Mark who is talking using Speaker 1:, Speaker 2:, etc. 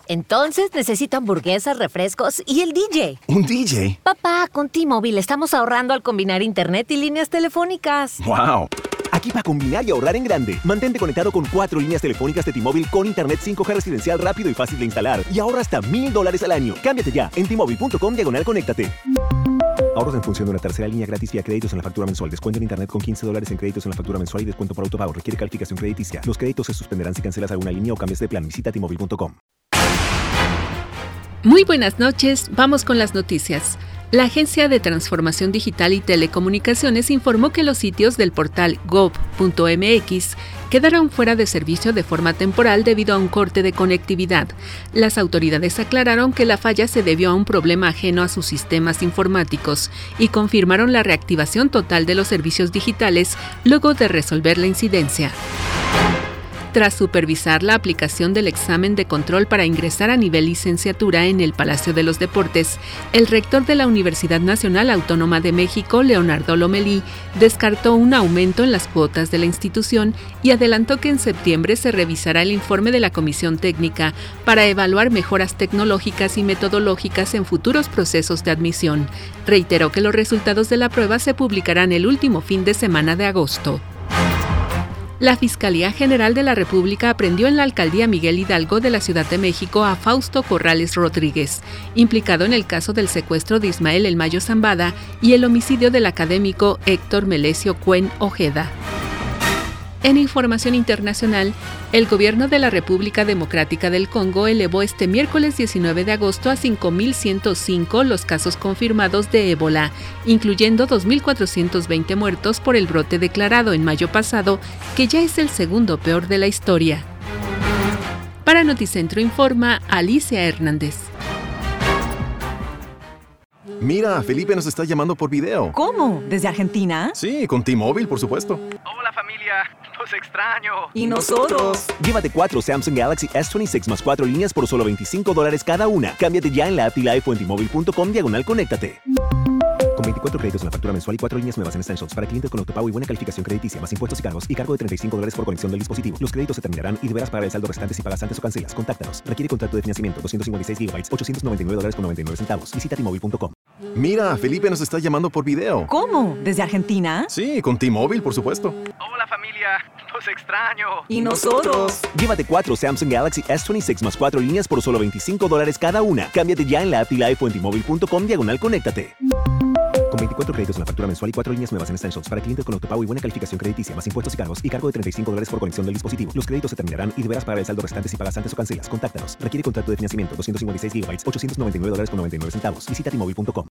Speaker 1: Entonces necesito hamburguesas, refrescos y el DJ.
Speaker 2: ¿Un DJ?
Speaker 1: Papá, con T-Mobile estamos ahorrando al combinar internet y líneas telefónicas.
Speaker 2: ¡Wow!
Speaker 3: Aquí para combinar y ahorrar en grande. Mantente conectado con 4 líneas telefónicas de T-Mobile con internet 5G residencial rápido y fácil de instalar. Y ahorra hasta $1,000 al año. Cámbiate ya en T-Mobile.com/conéctate. Ahorros en función de una tercera línea gratis vía créditos en la factura mensual. Descuento en internet con $15 en créditos en la factura mensual y descuento por autopago. Requiere calificación crediticia. Los créditos se suspenderán si cancelas alguna línea o cambias de plan. Visita T-Mobile.com.
Speaker 4: Muy buenas noches, vamos con las noticias. La Agencia de Transformación Digital y Telecomunicaciones informó que los sitios del portal gov.mx quedaron fuera de servicio de forma temporal debido a un corte de conectividad. Las autoridades aclararon que la falla se debió a un problema ajeno a sus sistemas informáticos y confirmaron la reactivación total de los servicios digitales luego de resolver la incidencia. Tras supervisar la aplicación del examen de control para ingresar a nivel licenciatura en el Palacio de los Deportes, el rector de la Universidad Nacional Autónoma de México, Leonardo Lomelí, descartó un aumento en las cuotas de la institución y adelantó que en septiembre se revisará el informe de la Comisión Técnica para evaluar mejoras tecnológicas y metodológicas en futuros procesos de admisión. Reiteró que los resultados de la prueba se publicarán el último fin de semana de agosto. La Fiscalía General de la República aprendió en la Alcaldía Miguel Hidalgo de la Ciudad de México a Fausto Corrales Rodríguez, implicado en el caso del secuestro de Ismael El Mayo Zambada y el homicidio del académico Héctor Melesio Cuen Ojeda. En información internacional, el gobierno de la República Democrática del Congo elevó este miércoles 19 de agosto a 5.105 los casos confirmados de ébola, incluyendo 2.420 muertos por el brote declarado en mayo pasado, que ya es el segundo peor de la historia. Para Noticentro informa Alicia Hernández.
Speaker 2: Mira, Felipe nos está llamando por video.
Speaker 5: ¿Cómo? ¿Desde Argentina?
Speaker 2: Sí, con T-Mobile, por supuesto.
Speaker 6: Hola familia, los extraño.
Speaker 5: ¿Y nosotros?
Speaker 3: Llévate 4 Samsung Galaxy S26 más 4 líneas por solo $25 cada una. Cámbiate ya en la app Life o en T-Mobile.com/conéctate. Con 24 créditos en la factura mensual y 4 líneas nuevas en Essentials para clientes con autopago y buena calificación crediticia, más impuestos y cargos, y cargo de $35 por conexión del dispositivo. Los créditos se terminarán y deberás pagar el saldo restante si pagas antes o cancelas. Contáctanos. Requiere contrato de financiamiento. 256 GB, $899.99. Visita T-Mobile.com.
Speaker 2: Mira, Felipe nos está llamando por video.
Speaker 5: ¿Cómo? ¿Desde Argentina?
Speaker 2: Sí, con T-Mobile, por supuesto.
Speaker 6: Hola familia, los extraño.
Speaker 5: ¿Y nosotros?
Speaker 3: Llévate 4 Samsung Galaxy S26 más 4 líneas por solo $25 cada una. Cámbiate ya en la app Life o en T-Mobile.com/conéctate. Con 24 créditos en la factura mensual y 4 líneas nuevas en Essentials para clientes con autopago y buena calificación crediticia, más impuestos y cargos, y cargo de $35 por conexión del dispositivo. Los créditos se terminarán y deberás pagar el saldo restante si pagas antes o cancelas. Contáctanos. Requiere contrato de financiamiento. 256 GB, $899.99. Visita T-Mobile.com.